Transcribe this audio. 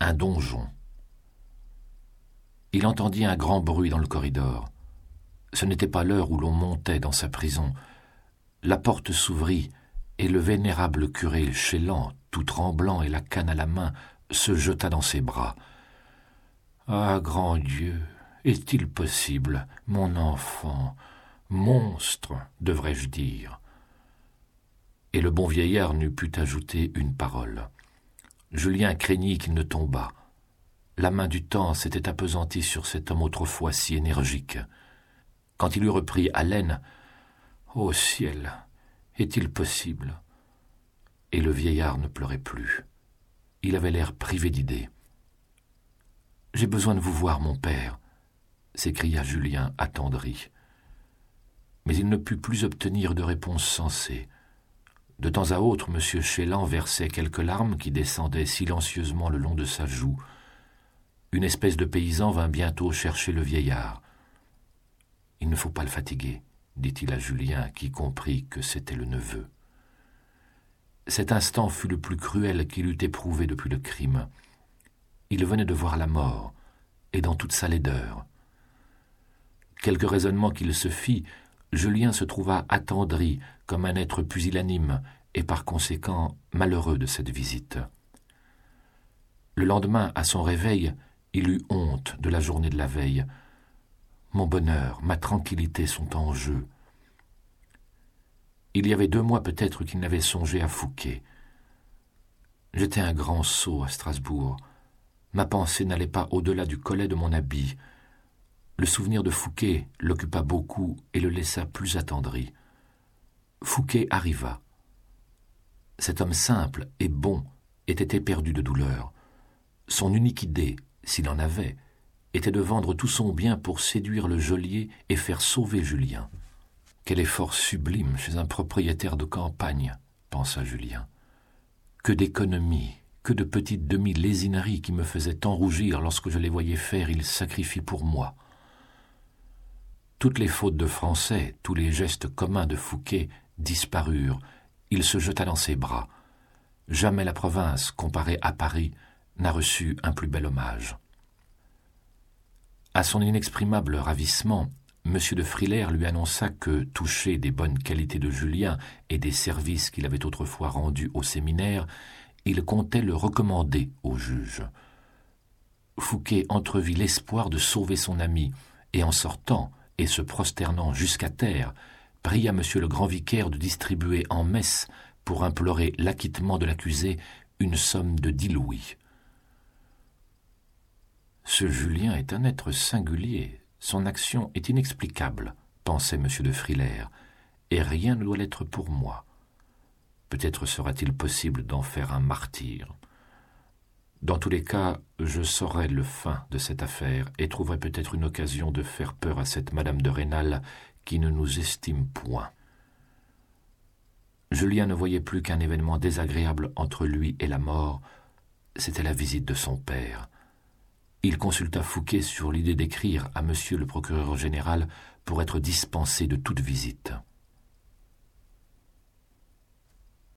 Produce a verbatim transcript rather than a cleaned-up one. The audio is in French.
un donjon. Il entendit un grand bruit dans le corridor. Ce n'était pas l'heure où l'on montait dans sa prison. La porte s'ouvrit, et le vénérable curé Chélan, tout tremblant et la canne à la main, se jeta dans ses bras. « Ah, grand Dieu, est-il possible, mon enfant, monstre, devrais-je dire ?» Et le bon vieillard n'eût pu ajouter une parole. Julien craignit qu'il ne tombât. La main du temps s'était appesantie sur cet homme autrefois si énergique. Quand il eut repris haleine, « Ô ciel, est-il possible ?» Et le vieillard ne pleurait plus. Il avait l'air privé d'idées. « J'ai besoin de vous voir, mon père », s'écria Julien attendri. Mais il ne put plus obtenir de réponse sensée. De temps à autre, M. Chélan versait quelques larmes qui descendaient silencieusement le long de sa joue. Une espèce de paysan vint bientôt chercher le vieillard. « Il ne faut pas le fatiguer », dit-il à Julien, qui comprit que c'était le neveu. Cet instant fut le plus cruel qu'il eût éprouvé depuis le crime. Il venait de voir la mort, et dans toute sa laideur. Quelque raisonnement qu'il se fit, Julien se trouva attendri comme un être pusillanime et par conséquent malheureux de cette visite. Le lendemain, à son réveil, il eut honte de la journée de la veille. « Mon bonheur, ma tranquillité sont en jeu. » Il y avait deux mois peut-être qu'il n'avait songé à Fouqué. « J'étais un grand sot à Strasbourg. Ma pensée n'allait pas au-delà du collet de mon habit. » Le souvenir de Fouqué l'occupa beaucoup et le laissa plus attendri. Fouqué arriva. Cet homme simple et bon était éperdu de douleur. Son unique idée, s'il en avait, était de vendre tout son bien pour séduire le geôlier et faire sauver Julien. Quel effort sublime chez un propriétaire de campagne, pensa Julien. Que d'économies, que de petites demi-lésineries qui me faisaient tant rougir lorsque je les voyais faire, il sacrifie pour moi. Toutes les fautes de français, tous les gestes communs de Fouqué disparurent. Il se jeta dans ses bras. Jamais la province, comparée à Paris, n'a reçu un plus bel hommage. À son inexprimable ravissement, M. de Frilair lui annonça que, touché des bonnes qualités de Julien et des services qu'il avait autrefois rendus au séminaire, il comptait le recommander au juge. Fouqué entrevit l'espoir de sauver son ami, et en sortant, et se prosternant jusqu'à terre, pria M. le grand vicaire de distribuer en messe, pour implorer l'acquittement de l'accusé, une somme de dix louis. « Ce Julien est un être singulier, son action est inexplicable, » pensait M. de Frilair, « et rien ne doit l'être pour moi. Peut-être sera-t-il possible d'en faire un martyr. Dans tous les cas, je saurai le fin de cette affaire et trouverai peut-être une occasion de faire peur à cette Madame de Rênal qui ne nous estime point. » Julien ne voyait plus qu'un événement désagréable entre lui et la mort, c'était la visite de son père. Il consulta Fouqué sur l'idée d'écrire à monsieur le procureur général pour être dispensé de toute visite.